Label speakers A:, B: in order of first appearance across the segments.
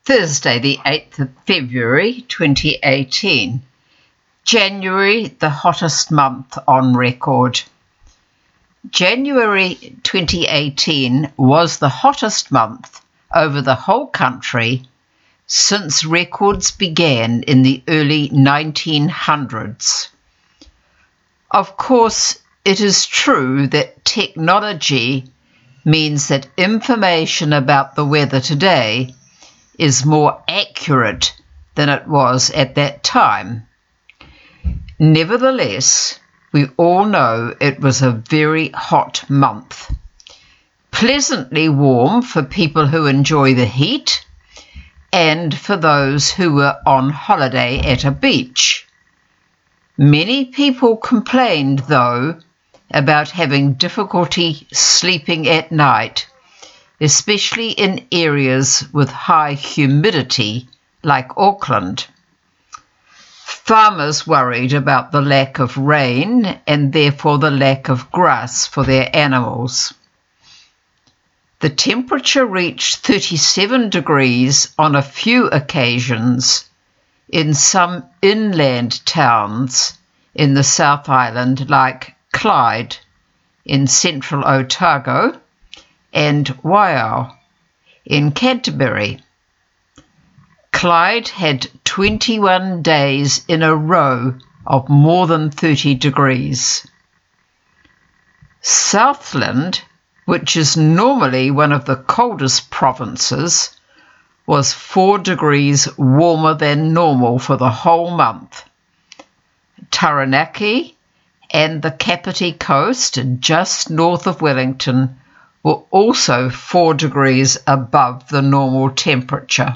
A: Thursday, the 8th of February 2018. January, the hottest month on record. January 2018 was the hottest month over the whole country since records began in the early 1900s. Of course, it is true that technology means that information about the weather today is more accurate than it was at that time. Nevertheless, we all know it was a very hot month. Pleasantly warm for people who enjoy the heat and for those who were on holiday at a beach. Many people complained, though, about having difficulty sleeping at night, especially in areas with high humidity like Auckland. Farmers worried about the lack of rain and therefore the lack of grass for their animals. The temperature reached 37 degrees on a few occasions in some inland towns in the South Island like Clyde in central Otago and Waiau in Canterbury. Clyde had 21 days in a row of more than 30 degrees. Southland, which is normally one of the coldest provinces, was 4 degrees warmer than normal for the whole month. Taranaki and the Kapiti Coast, just north of Wellington, were also 4 degrees above the normal temperature.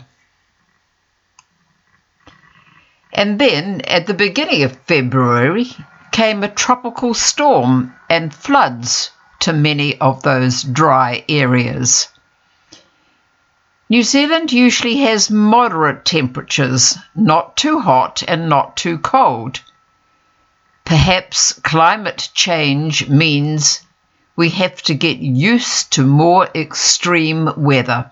A: And then, at the beginning of February, came a tropical storm and floods to many of those dry areas. New Zealand usually has moderate temperatures, not too hot and not too cold. Perhaps climate change means we have to get used to more extreme weather.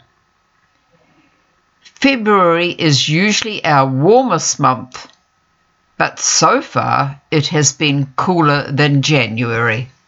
A: February is usually our warmest month, but so far it has been cooler than January.